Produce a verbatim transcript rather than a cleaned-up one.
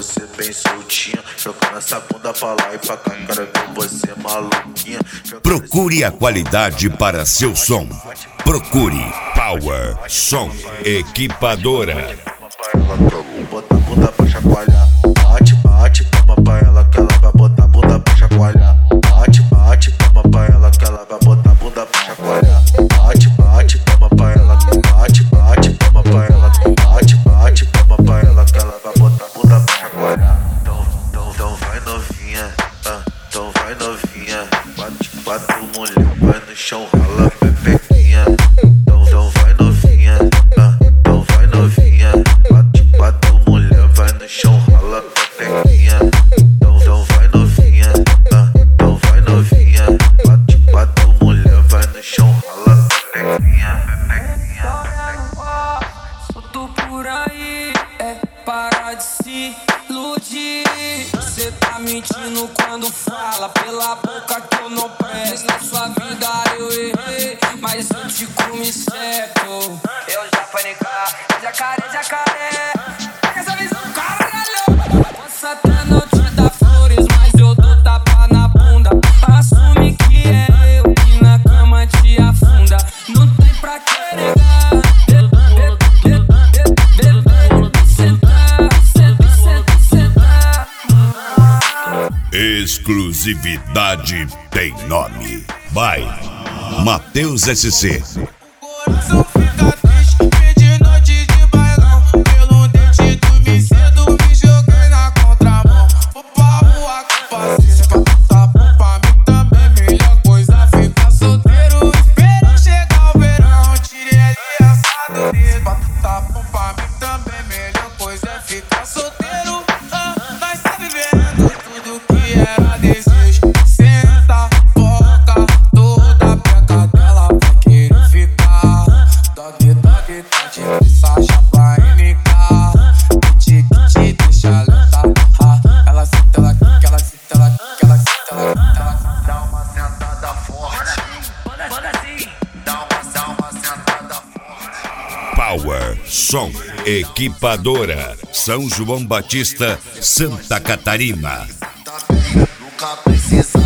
você bem soltinha, jogando essa bunda pra lá e pra cá, quero ver você maluquinha. Procure a qualidade para seu som. Procure Power Som Equipadora. Bota a bunda pra chacoalhar, bate, bate, toma pra ela que ela vai botar a bunda pra chacoalhar. Bate, bate, toma pra ela que ela vai botar a bunda pra chacoalhar. Bate, bate, toma pra ela, bate, bate, toma pra ela, bate, bate, toma pra ela que ela vai botar a bunda pra chacoalhar. Então, então, então vai novinha, ah, então vai novinha, bate, bate mulher, vai no chão, rala pepequinha. Então, então vai novinha, ah, então vai novinha, bate, bate mulher, vai no chão, rala pepequinha. Então, então vai novinha, ah, então vai novinha, bate, bate mulher, vai no chão, rala pepequinha, pepequinha. Solto por aí, é parar de se iludir. Cê tá mentindo quando fala pela boca que eu não presto. Na sua vida eu errei, mas eu te comi certo. Eu já fui negar, jacaré, jacaré. Pega essa visão, caralho. Posso até não te dar flores, mas eu dou tapa na bunda. Assume que é eu que na cama te afunda. Não tem pra que negar. Exclusividade tem nome. Vai, Matheus S C. Coração fica triste, de noite de bailão. Pelo dente do me cedo, me joguei na contramão. Vou pra rua com paciência, pra tá bom pra mim também. Melhor coisa ficar solteiro, espero chegar o verão. Tirei ali essa dureza, pra tá bom pra mim também. Melhor coisa é ficar solteiro, ah, nós tá vivendo tudo que era desejo. Senta, foca, toda peca dela vai querer ficar. Dog, dog, tá de Sacha pra N K. Que te deixa alerta. Ela senta, ela quica, ela senta, ela quica, ela senta, ela quica, ela senta. Dá uma sentada forte, Manda, manda assim. dá uma, dá uma sentada forte. Power Som Equipadora, São João Batista, Santa Catarina. Tá bem, nunca precisa